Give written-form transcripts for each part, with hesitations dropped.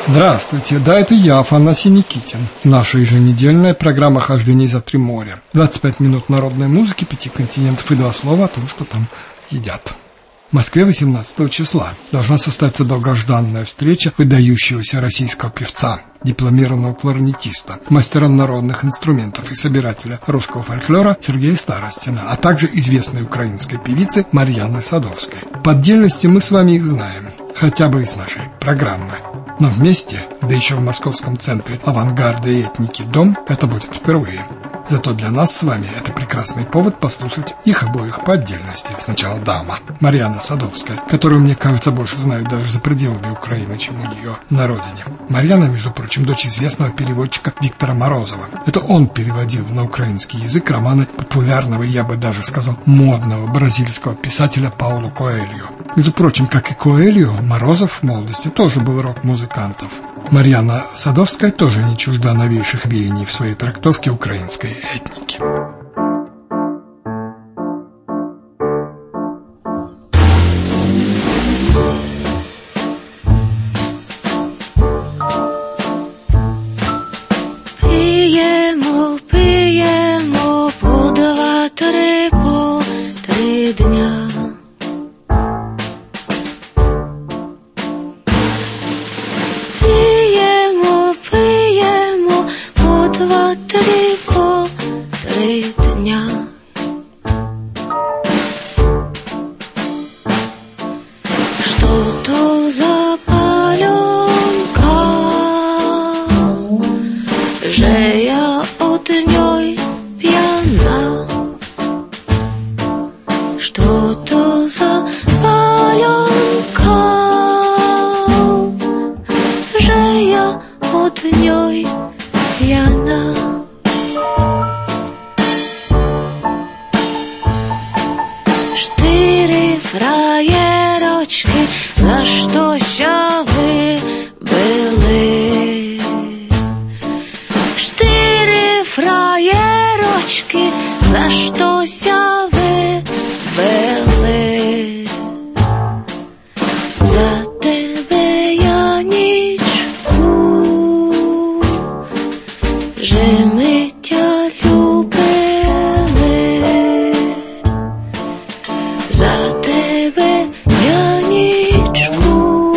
Здравствуйте, да, это я, Афанасий Никитин. Наша еженедельная программа «Хождение за три моря». 25 минут народной музыки, 5 континентов и 2 слова о том, что там едят. В Москве 18 числа должна состояться долгожданная встреча выдающегося российского певца, дипломированного кларнетиста, мастера народных инструментов и собирателя русского фольклора Сергея Старостина, а также известной украинской певицы Марьяны Садовской. По отдельности мы с вами их знаем, хотя бы из нашей программы. Но вместе, да еще в московском центре авангарда и этники «Дом», это будет впервые. Зато для нас с вами это прекрасный повод послушать их обоих по отдельности. Сначала дама, Марьяна Садовская, которую, мне кажется, больше знают даже за пределами Украины, чем у нее на родине. Марьяна, между прочим, дочь известного переводчика Виктора Морозова. Это он переводил на украинский язык романы популярного, я бы даже сказал, модного бразильского писателя Пауло Коэльо. Между прочим, как и Коэльо, Морозов в молодости тоже был рок-музыкантов. Марьяна Садовская тоже не чужда новейших веяний в своей трактовке украинской этники. Пиємо по 2-3 по 3 дня. Пиємо по 2-3 по 3 дня. Что то за паленка, że ja od niej pijana. Что то за паленка, że ja od niej pijana. Cztery frajerочки, za что się wy byli. Cztery frajerочки, za что się wy byli. Za tebe, Janiczku, że my cię lubili. Za tebe, Janiczku,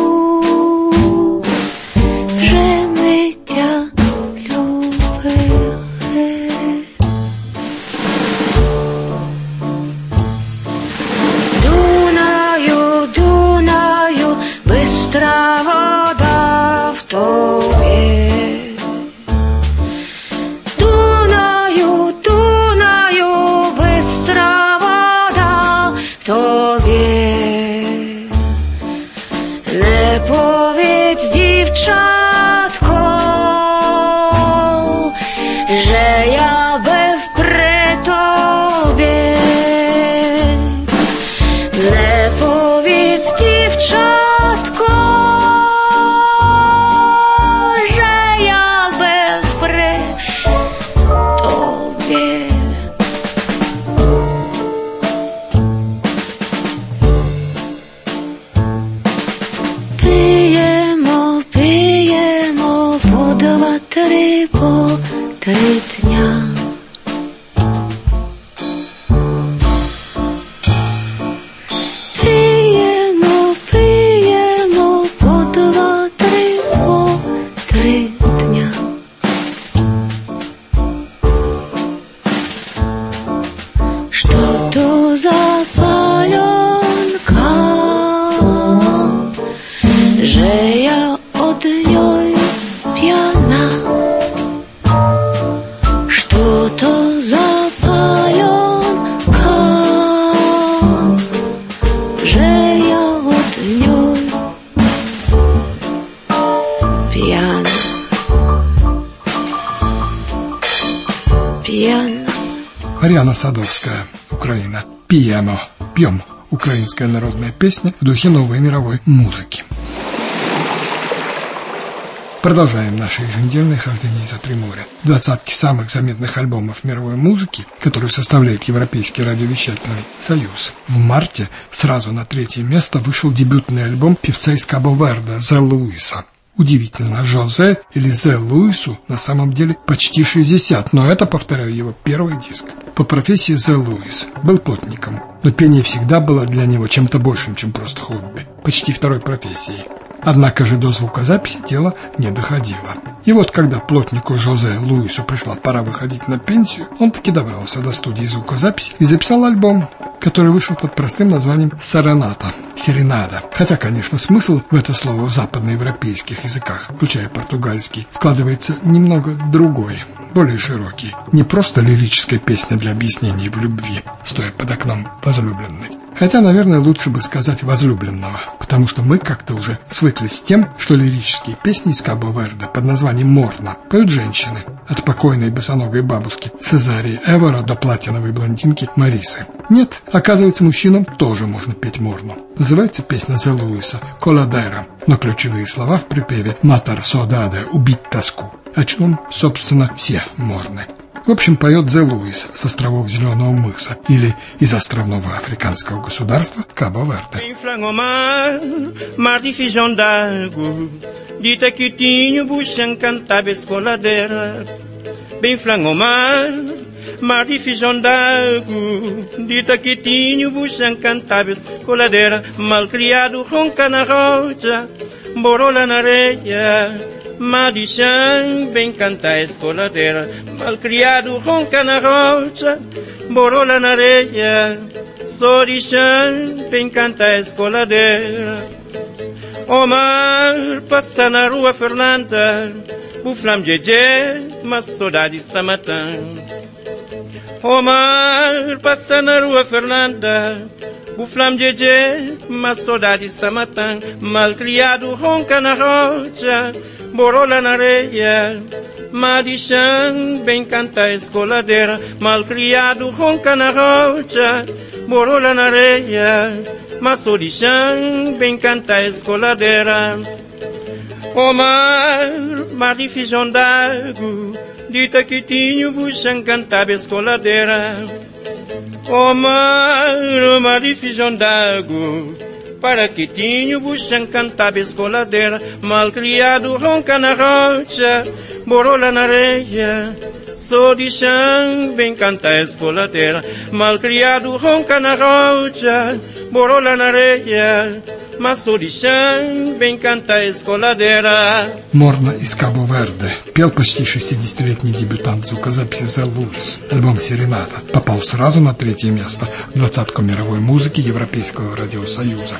że my cię lubili. Dunaju, Dunaju, bystra woda w tobie. Dunaju, Dunaju, bystra woda w tobie. Nie powiedz, dziewczatko, że ja by wpry tobie. Nie powiedz, dziewczatko, że ja by wpry tobie. Pijemo po 2-3 po 3 dnia. Pijemo po 2-3 po 3 dnia. Что то за паленка, że ja od niej pijana. Что то за паленка, że ja od niej pijana. Пьяна. Марьяна Садовская, Украина. Пьемо, пьем. Украинская народная песня в духе новой мировой музыки. Продолжаем наше еженедельное хождение за три моря. В 20-ке самых заметных альбомов мировой музыки, которую составляет Европейский радиовещательный союз. В марте сразу на 3-е место вышел дебютный альбом певца из Кабо-Верде Зэ Луиса. Удивительно, Жозе или Зе Луису на самом деле почти 60, но это, повторяю, его первый диск. По профессии Зе Луис был плотником, но пение всегда было для него чем-то большим, чем просто хобби, почти второй профессией. Однако же до звукозаписи дело не доходило. И вот когда плотнику Жозе Луису пришла пора выходить на пенсию, он таки добрался до студии звукозаписи и записал альбом, который вышел под простым названием «Серенада». Хотя, конечно, смысл в это слово в западноевропейских языках, включая португальский, вкладывается немного другой, более широкий. Не просто лирическая песня для объяснений в любви, стоя под окном возлюбленной. Хотя, наверное, лучше бы сказать возлюбленного, потому что мы как-то уже свыклись с тем, что лирические песни из Кабо-Верде под названием «Морна» поют женщины, от покойной босоногой бабушки Цезарии Эвора до платиновой блондинки Марисы. Нет, оказывается, мужчинам тоже можно петь морну. Называется песня Зе Луиса «Коладера», но ключевые слова в припеве «Матар содаде» — «убить тоску», о чем, собственно, все морны. В общем, поет Зе Луис с островов Зеленого мыса или из островного африканского государства Кабо-Верде. Mar de feijão d'água, dita que tinha o bucho encantável, coladeira, malcriado, ronca na rocha, borola na areia, mar de chão, bem canta a escoladeira, malcriado, ronca na rocha, borola na areia, só de chão, bem canta a escoladeira. O mar passa na rua Fernanda, o flam de mas saudade está matando. O mar passa na rua Fernanda, o flam de mas saudade está matando. Malcriado ronca na rocha, borola na areia, mar de chão, bem canta a escoladeira. Malcriado ronca na rocha, borola na areia, mas o de chão, bem canta a escoladeira. O mar de feijão d'água, dita que tinha o bucho encantável escoladeira. O mar de feijão d'água, para que tinha o bucho encantável escoladeira. Malcriado ronca na rocha, borola na areia, só de chão, bem canta a escoladeira. Malcriado ronca na rocha, borola na areia, mas só de chão, bem canta a escoladeira. Морна из Кабо-Верде пел почти 60-летний дебютант звукозаписи Зе Луис. Альбом «Серенада» попал сразу на 3-е место в 20-ку мировой музыки Европейского радиосоюза.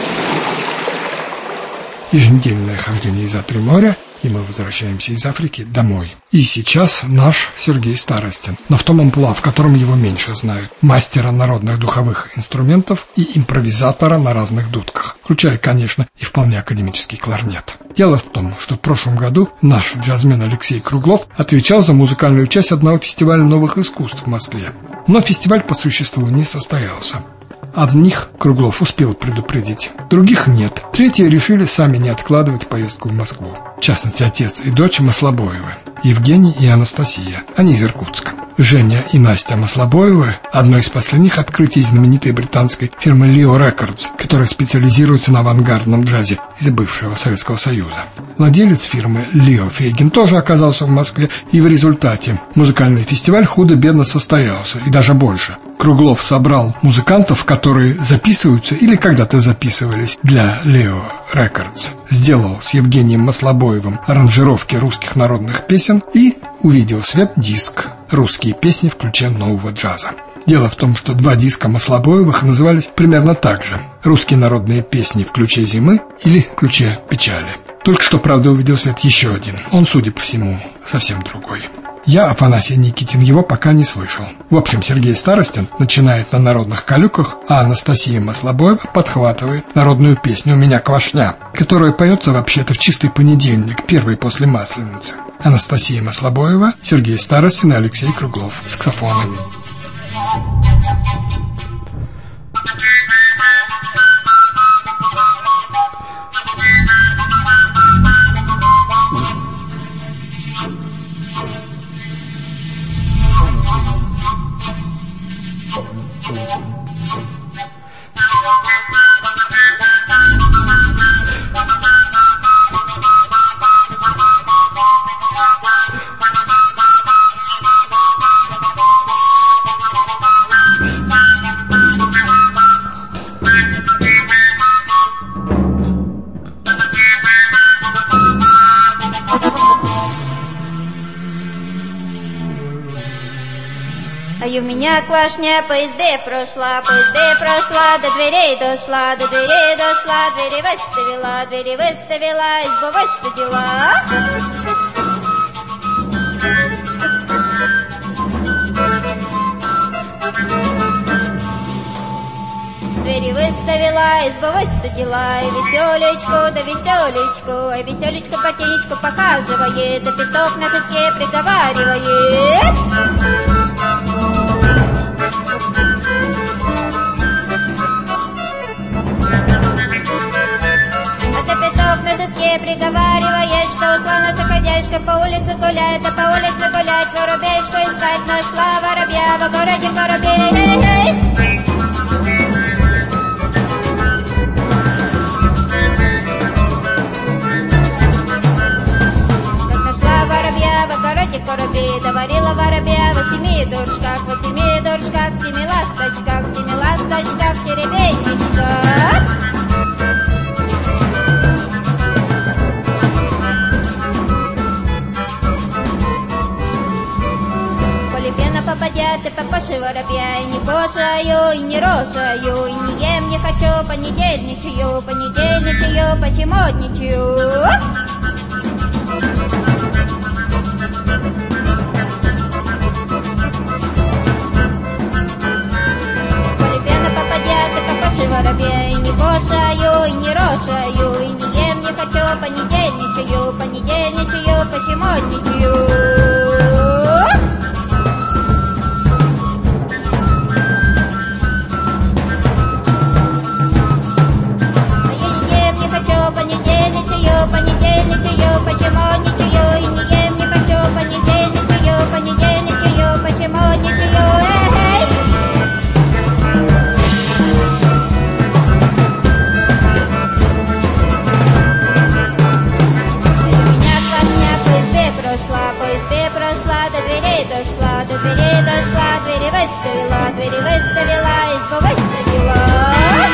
Еженедельное хождение из-за три моря, и мы возвращаемся из Африки домой. И сейчас наш Сергей Старостин, но в том амплуа, в котором его меньше знают. Мастера народных духовых инструментов и импровизатора на разных дудках, включая, конечно, и вполне академический кларнет. Дело в том, что в прошлом году наш джазмен Алексей Круглов отвечал за музыкальную часть одного фестиваля новых искусств в Москве. Но фестиваль по существу не состоялся. Одних Круглов успел предупредить, других нет. Третьи решили сами не откладывать поездку в Москву. В частности, отец и дочь Маслобоевы, Евгений и Анастасия. Они из Иркутска. Женя и Настя Маслобоевы – одно из последних открытий знаменитой британской фирмы Leo Records, которая специализируется на авангардном джазе из бывшего Советского Союза. Владелец фирмы Лео Фейгин тоже оказался в Москве, и в результате музыкальный фестиваль худо-бедно состоялся, и даже больше. Круглов собрал музыкантов, которые записываются или когда-то записывались для Leo Records. Сделал с Евгением Маслобоевым аранжировки русских народных песен и увидел свет диск «Русские песни в ключе нового джаза». Дело в том, что 2 диска Маслобоевых назывались примерно так же: «Русские народные песни в ключе зимы» или «В ключе печали». Только что, правда, увидел свет еще один. Он, судя по всему, совсем другой. Я, Афанасий Никитин, его пока не слышал. В общем, Сергей Старостин начинает на народных калюках, а Анастасия Маслобоева подхватывает народную песню «У меня квашня», которая поется вообще-то в чистый понедельник, первый после Масленицы. Анастасия Маслобоева, Сергей Старостин и Алексей Круглов. Саксофоны. И у меня квашня по избе прошла, до дверей дошла, двери выставила, избу выстудила. Двери выставила, избу выстудила, и веселечку ботиночку показывает, да петух на соске приговаривает. Приговаривает, что ушла наша хозяюшка по улице гулять, воробейшку искать нашла воробья в городе воробей. Как нашла воробья в городе воробей, доварила воробья в 7 дурочках, 7 ласточках, теребенечках. Попадя ты покоши воробья, и не кошаю, и не рожаю, и не ем, не хочу, понедельничаю, почемодничаю. Полюбена попадя ты покоши воробья, и не кошаю, и не рожаю, и не ем, не хочу, понедельничаю, почемодничаю. Понедельничаю, почемодничаю, и не ем, не хочу, понедельничаю, почемодничаю, эй! И у меня квашня по избе прошла, до дверей дошла, двери выставила, избу выстудила.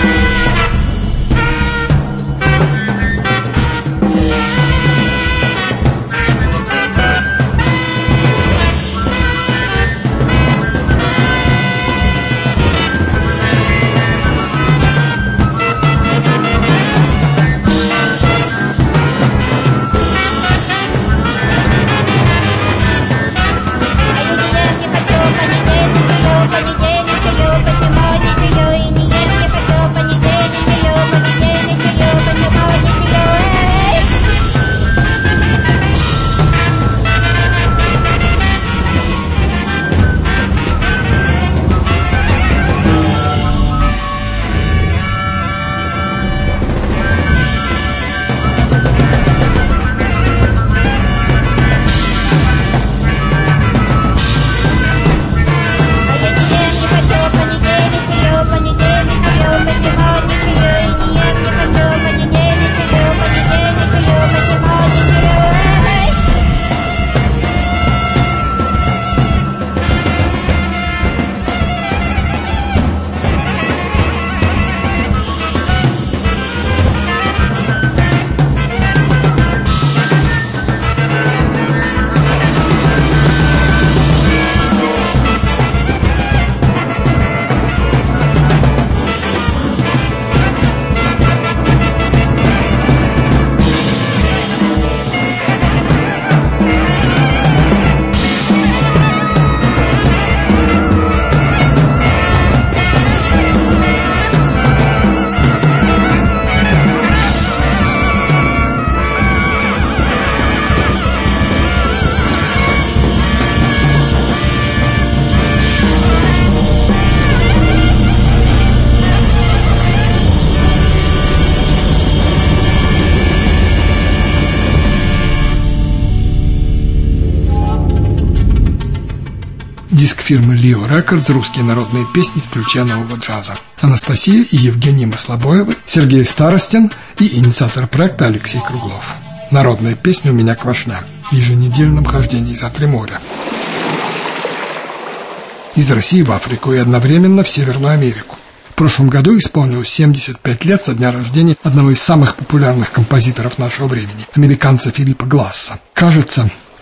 Диск фирмы Leo Records, русские народные песни в ключе нового джаза. Анастасия и Евгений Маслобоевы, Сергей Старостин и инициатор проекта Алексей Круглов. Народная песня «У меня квашня» в еженедельном хождении за 3 моря. Из России в Африку и одновременно в Северную Америку. В прошлом году исполнилось 75 лет со дня рождения одного из самых популярных композиторов нашего времени, американца Филиппа Гласса. Кажется,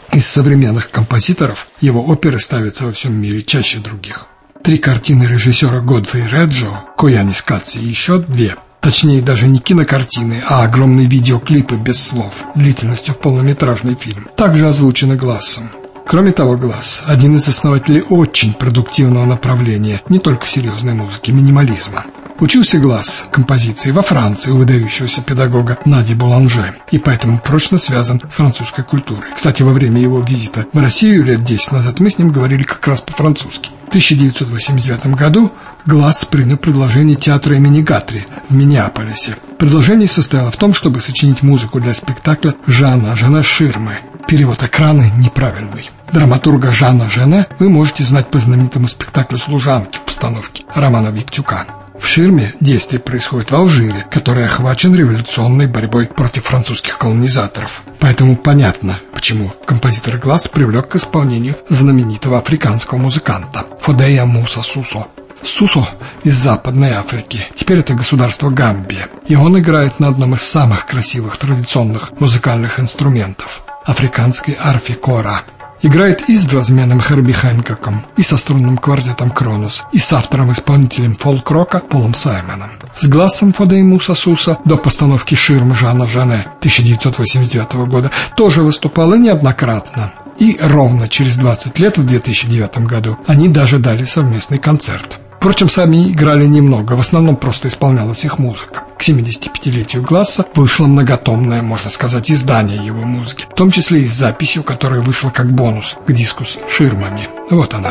Из современных композиторов его оперы ставятся во всем мире чаще других. 3 картины режиссера Годфри Реджо, «Кояни Скаци» и еще 2. Точнее, даже не кинокартины, а огромные видеоклипы без слов, длительностью в полнометражный фильм, также озвучены Глассом. Кроме того, Гласс – один из основателей очень продуктивного направления, не только в серьезной музыке, минимализма. Учился Гласс композиции во Франции у выдающегося педагога Нади Буланже и поэтому прочно связан с французской культурой. Кстати, во время его визита в Россию лет 10 назад мы с ним говорили как раз по-французски. В 1989 году Гласс принял предложение театра имени Гатри в Миннеаполисе. Предложение состояло в том, чтобы сочинить музыку для спектакля Жана Жене «Ширмы». Перевод экрана неправильный. Драматурга Жана Жене вы можете знать по знаменитому спектаклю «Служанки» в постановке Романа Виктюка. В «Ширме» действие происходит в Алжире, который охвачен революционной борьбой против французских колонизаторов. Поэтому понятно, почему композитор Гласс привлек к исполнению знаменитого африканского музыканта Фодея Муса Сусо. Сусо из Западной Африки, теперь это государство Гамбия, и он играет на одном из самых красивых традиционных музыкальных инструментов – африканской арфе кора. Играет и с джазменом Херби Хэнкоком, и со струнным квартетом Кронос, и с автором-исполнителем фолк-рока Полом Саймоном. С Глассом Фодей Муса Суса до постановки «Ширмы» Жана Жене 1989 года тоже выступала неоднократно. И ровно через 20 лет, в 2009 году, они даже дали совместный концерт. Впрочем, сами играли немного, в основном просто исполнялась их музыка. К 75-летию Гласса вышло многотомное, можно сказать, издание его музыки, в том числе и с записью, которая вышла как бонус к диску с «Ширмами». Вот она.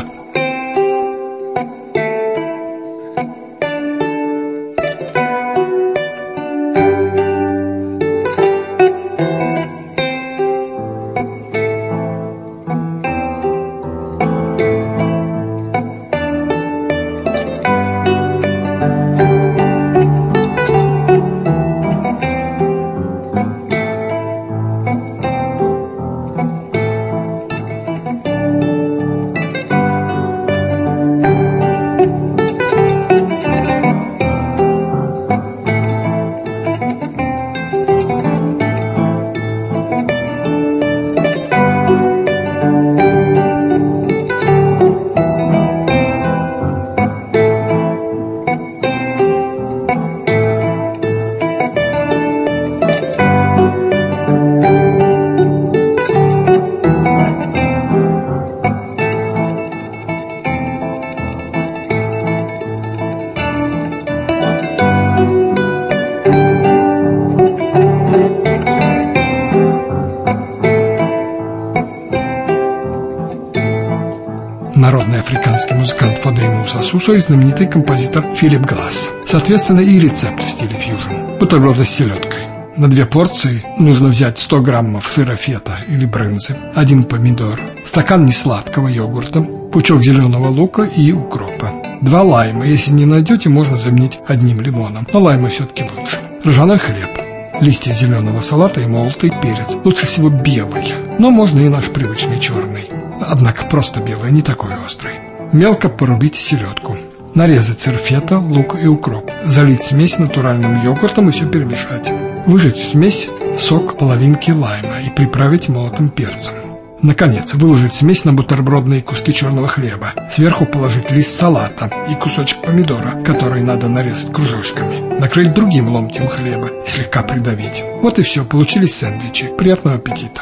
Народный африканский музыкант Фодей Муса Сусо и знаменитый композитор Филипп Гласс. Соответственно, и рецепт в стиле фьюжн. Бутерброды с селедкой. На 2 порции нужно взять 100 граммов сыра фета или брынзы, 1 помидор, стакан несладкого йогурта, пучок зеленого лука и укропа, 2 лайма. Если не найдете, можно заменить 1 лимоном, но лаймы все-таки лучше. Ржаной хлеб, листья зеленого салата и молотый перец. Лучше всего белый, но можно и наш привычный черный. Однако просто белый, не такой острый. Мелко порубить селедку. Нарезать сыр фета, лук и укроп. Залить смесь натуральным йогуртом и все перемешать. Выжать в смесь сок половинки лайма и приправить молотым перцем. Наконец, выложить смесь на бутербродные куски черного хлеба. Сверху положить лист салата и кусочек помидора, который надо нарезать кружочками. Накрыть другим ломтем хлеба и слегка придавить. Вот и все, получились сэндвичи. Приятного аппетита!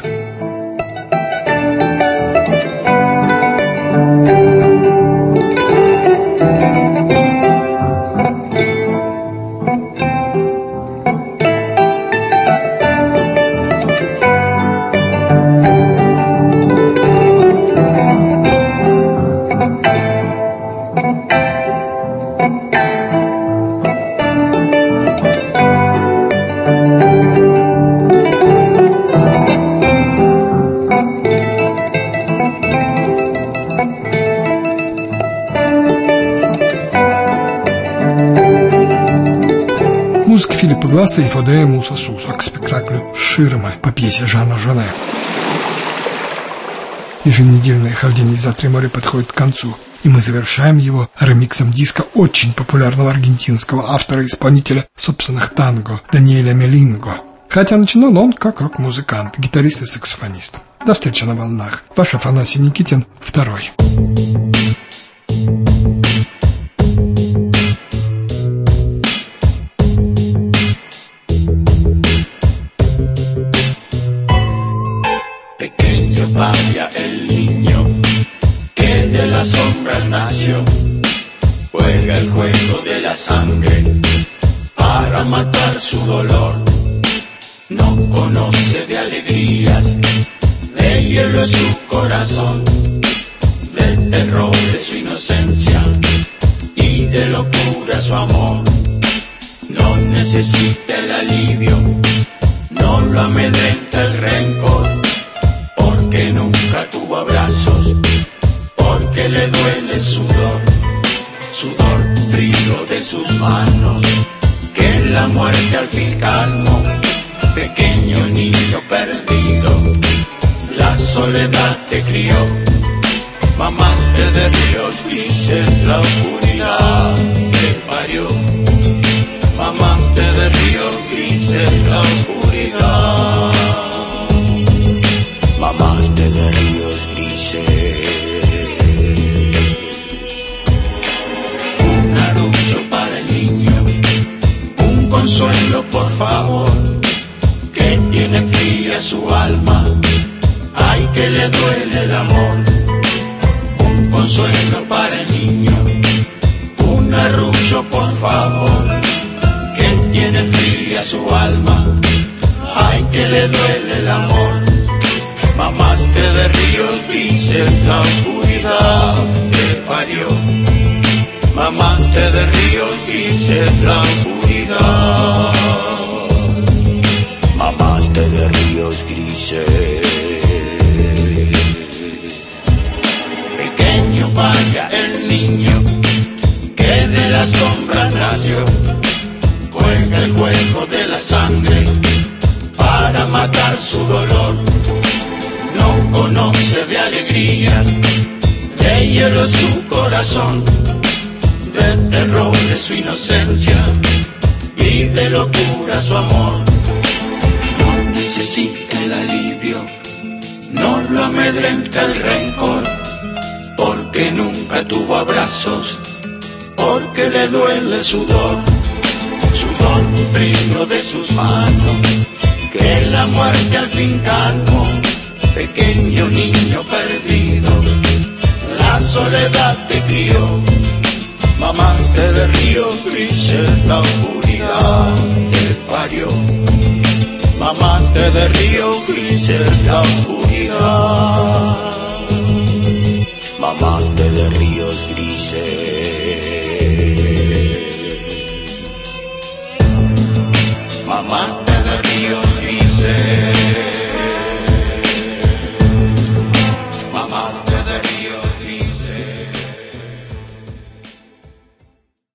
Музыка Филиппа Гласса и Фодея Муса Сусо к спектаклю «Ширмы» по пьесе Жана Жене. Еженедельное хождение за 3 моря подходит к концу, и мы завершаем его ремиксом диска очень популярного аргентинского автора-исполнителя собственных танго Даниэля Мелинго. Хотя начинал он как рок-музыкант, гитарист и саксофонист. До встречи на волнах. Ваш Афанасий Никитин, 2. Pequeño vaya el niño que de las sombras nació, juega el juego de la sangre para matar su dolor. No conoce de alegrías, de hielo es su corazón, del terror de su inocencia y de locura su amor. No necesita el alivio, no lo amedrenta el rencor, porque nunca tuvo abrazos, porque le duele sudor, sudor frío de sus manos, que la muerte al fin calmó. Pequeño niño perdido, la soledad te crió, mamaste de ríos grises la oscuridad te parió, mamaste de ríos grises la oscuridad, mamaste de ríos grises. Un arrullo para el niño, un consuelo por favor, que tiene fría su alma, ay que le duele el amor. Un consuelo para el niño, un arrullo por favor, que tiene fría su alma, ay que le duele el amor. Mamaste de ríos grises la oscuridad te parió, mamaste de ríos grises la oscuridad, mamaste de ríos grises. Pequeño vaya el niño que de las sombras nació, juega el juego de la sangre para matar su dolor. No conoce de alegrías, de hielo es su corazón, del terror de su inocencia y de locura su amor. No necesita el alivio, no lo amedrenta el rencor, porque nunca tuvo abrazos, porque le duele sudor, sudor frío de sus manos, que la muerte al fin calmó. Pequeño niño perdido, la soledad te crió, mamaste de ríos grises la oscuridad te parió, mamaste de ríos grises la oscuridad.